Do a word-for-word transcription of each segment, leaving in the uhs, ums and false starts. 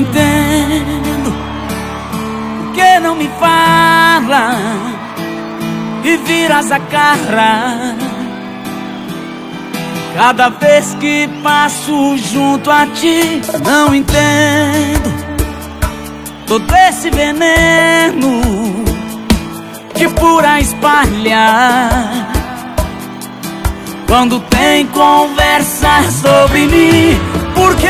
entendo por que não me fala e viras a cara cada vez que passo junto a ti. Não entendo todo esse veneno que por aí espalha quando tem conversa sobre mim. Por que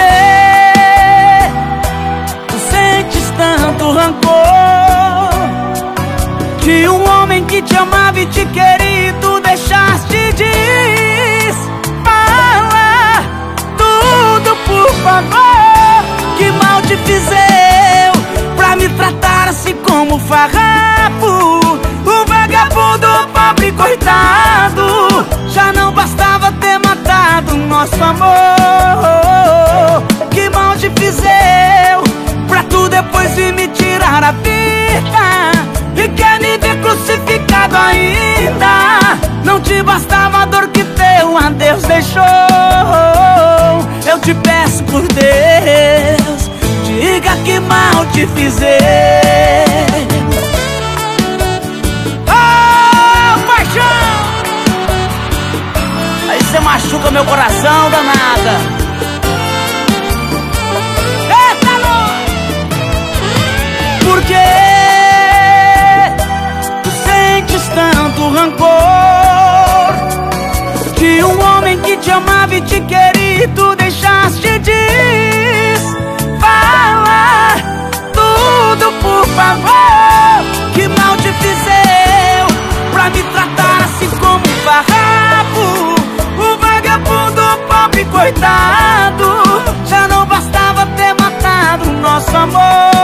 tu sentes tanto rancor de um homem que te amava e te queria e tu deixaste de ir? Fala tudo, por favor. Que mal te fiz eu pra me tratar assim como farrapo? O vagabundo, pobre coitado, já não bastava ter matado nosso amor. Que mal te fiz eu pra tu depois vir me tirar a vida e quer me ver crucificado ainda? Não te bastava a dor que teu adeus deixou. Eu te peço por Deus, diga que mal te fiz eu. Você machuca meu coração, danada. Eita, nós! Por que tu sentes tanto rancor de um homem que te amava e te queria e tu deixaste de ir? Fala tudo, por favor. Que mal te fiz eu pra me tratar assim como um farrapo? Coitado, já não bastava ter matado nosso amor.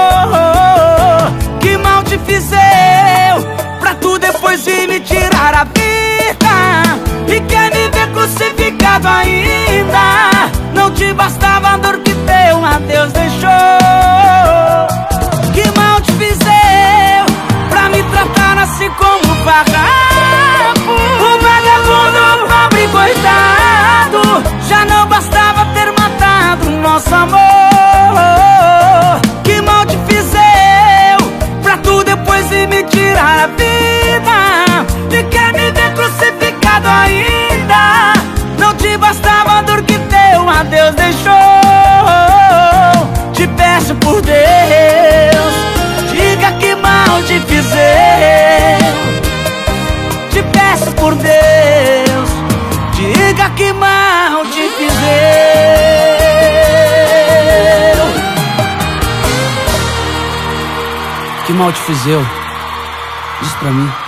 Que mal te fiz eu pra tu depois vir me tirar a vida e quer me ver crucificado ainda? Não te bastava a dor que teu adeus deixou. Que mal te fiz eu pra me tratar assim como farrapo? O vagabundo, pobre coitado, já não bastava ter matado nosso amor. Que mal te fiz eu pra tu depois vir me tirar a vida e quer me ver crucificado ainda? Não te bastava a dor que teu adeus deixou. Te peço por Deus, diga que mal te fiz eu. Te peço por Deus, diga que mal te fiz eu. Que mal te fiz eu? Diz pra mim.